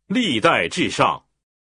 历代至上。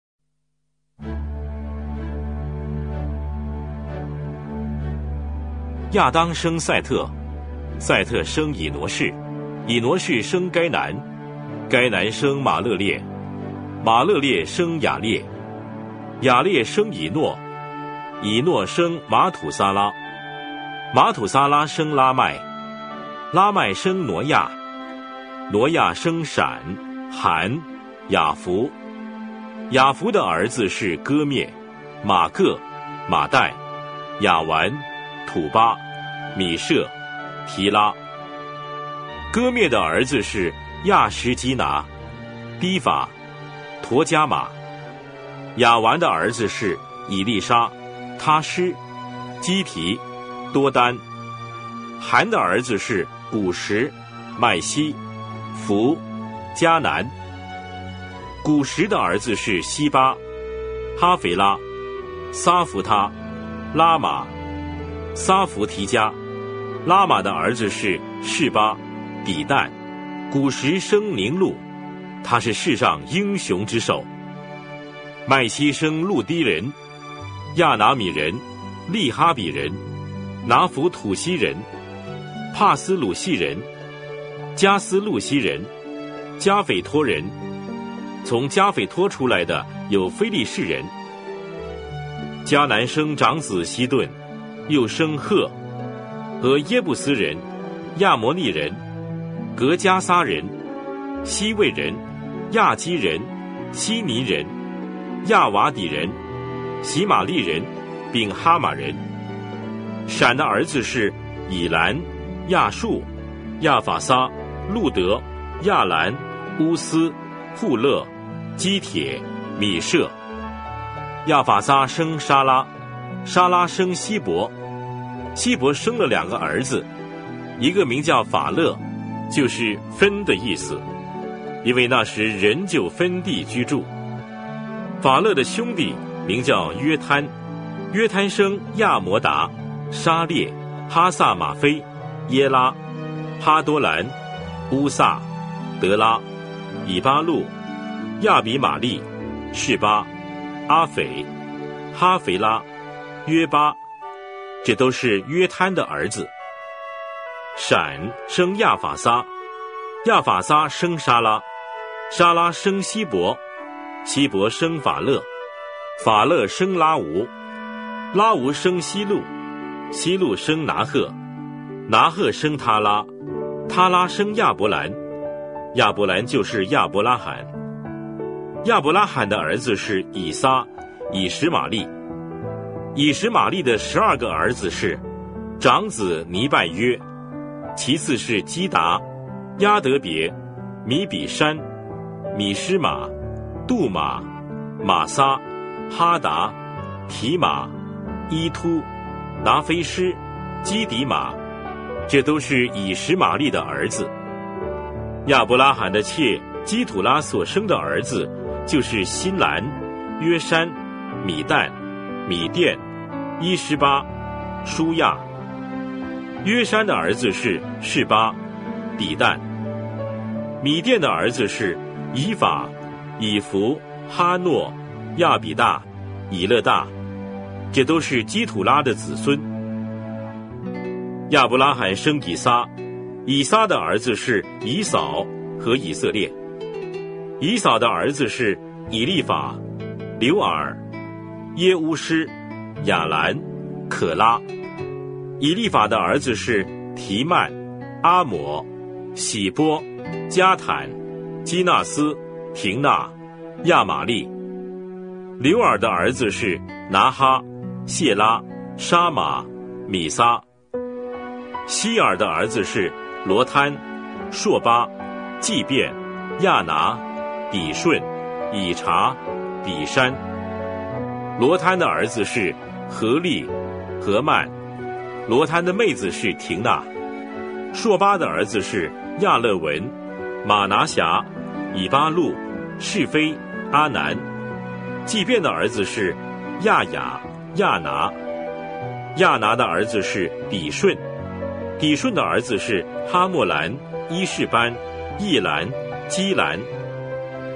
亚当生赛特，赛特生以挪士，以挪士生该南，该南生马勒列，马勒列生雅列，雅列生以诺，以诺生马土撒拉，马土撒拉生拉麦，拉麦生挪亚，挪亚生闪、含、雅弗，雅弗的儿子是歌灭、马各、马代、雅完、土巴、米舍、提拉。歌灭的儿子是亚什基拿、低法、陀加马。雅完的儿子是以利沙、他施、基提、多丹。含的儿子是古什、麦西、弗、迦南。古什的儿子是西巴、哈腓拉、撒弗他、拉玛、撒弗提加。拉玛的儿子是示巴、底但。古什生宁禄，他是世上英雄之首。麦西生路低人、亚拿米人、利哈比人、拿弗土西人、帕斯鲁西人、加斯路西人、加斐托人。从加斐托出来的有非利士人。迦南生长子希顿，又生赫和耶布斯人、亚摩利人、格加撒人、西魏人、亚基人、希尼人、亚瓦底人、喜玛利人，并哈马人。闪的儿子是以兰、亚述、亚法撒、路德、亚兰、乌斯、户勒、基铁、米舍。亚法撒生沙拉，沙拉生希伯，希伯生了2个儿子，一个名叫法勒，就是分的意思，因为那时人就分地居住。法勒的兄弟名叫约摊，约摊生亚摩达、沙列、哈萨马菲、耶拉、哈多兰、乌萨、德拉、以巴路、亚比玛利、示巴、阿斐、哈腓拉、约巴，这都是约摊的儿子。闪生亚法撒，亚法撒生沙拉，沙拉生希伯，希伯生法勒，法勒生拉吾，拉吾生希路，希路生拿赫，拿赫生他拉，他拉生亚伯兰，亚伯兰就是亚伯拉罕。亚伯拉罕的儿子是以撒、以实玛利。以实玛利的12个儿子是长子尼拜约，其次是基达、亚德别、米比山、米施玛、杜玛、玛撒、哈达、提玛、伊突、拿菲施、基底玛，这都是以实玛利的儿子。亚伯拉罕的妾基土拉所生的儿子就是辛兰、约山、米旦、米甸、伊施巴、舒亚。约山的儿子是示巴、底但。米甸的儿子是以法、以弗、哈诺、亚比大、以勒大，这都是基土拉的子孙。亚伯拉罕生以撒，以撒的儿子是以扫和以色列。以扫的儿子是以利法、流尔、耶乌施、亚兰、可拉。以利法的儿子是提曼、阿抹、喜波、加坦、基纳斯、廷纳、亚玛利。流尔的儿子是拿哈、谢拉、沙马、米撒。希尔的儿子是罗摊、朔巴、祭便、亚拿、底顺、以查、比山。罗摊的儿子是何利、何曼。罗摊的妹子是廷纳。朔巴的儿子是亚勒文、马拿辖、以巴路、是非、阿南。祭便的儿子是亚雅、亚拿。亚拿的儿子是底顺。底顺的儿子是哈莫兰、伊士班、易兰、基兰。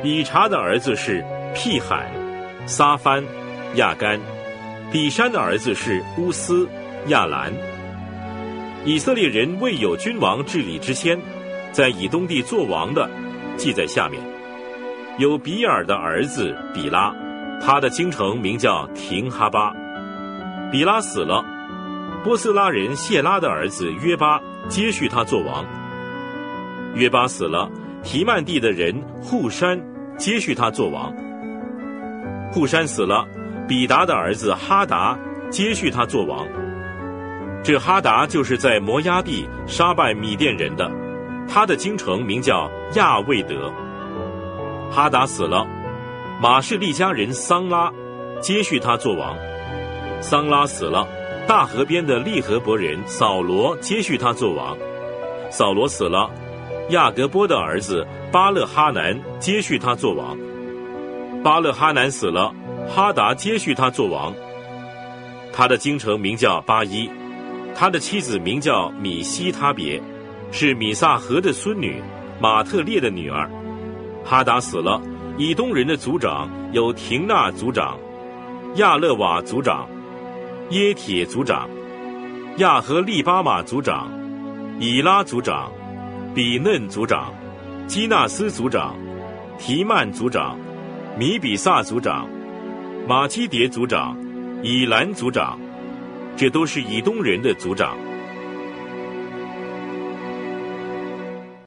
以查的儿子是辟罕、撒番、亚干。比山的儿子是乌斯、亚兰。以色列人未有君王治理之先，在以东地作王的，记在下面。有比尔的儿子比拉，他的京城名叫廷哈巴。比拉死了，波斯拉人谢拉的儿子约巴接续他做王。约巴死了，提曼地的人户山接续他做王。户山死了，比达的儿子哈达接续他做王。这哈达就是在摩押地杀败米甸人的，他的京城名叫亚未得。哈达死了，马士利家人桑拉接续他做王。桑拉死了，大河边的利河伯人扫罗接续他做王。扫罗死了，亚革波的儿子巴勒哈南接续他做王。巴勒哈南死了，哈达接续他做王。他的京城名叫巴伊，他的妻子名叫米西他别，是米萨河的孙女，马特列的女儿。哈达死了，以东人的族长有廷纳族长、亚勒瓦族长、耶铁族长、亚和利巴马族长、以拉族长、比嫩族长、基纳斯族长、提曼族长、米比萨族长、马基迭族长、以兰族长，这都是以东人的族长。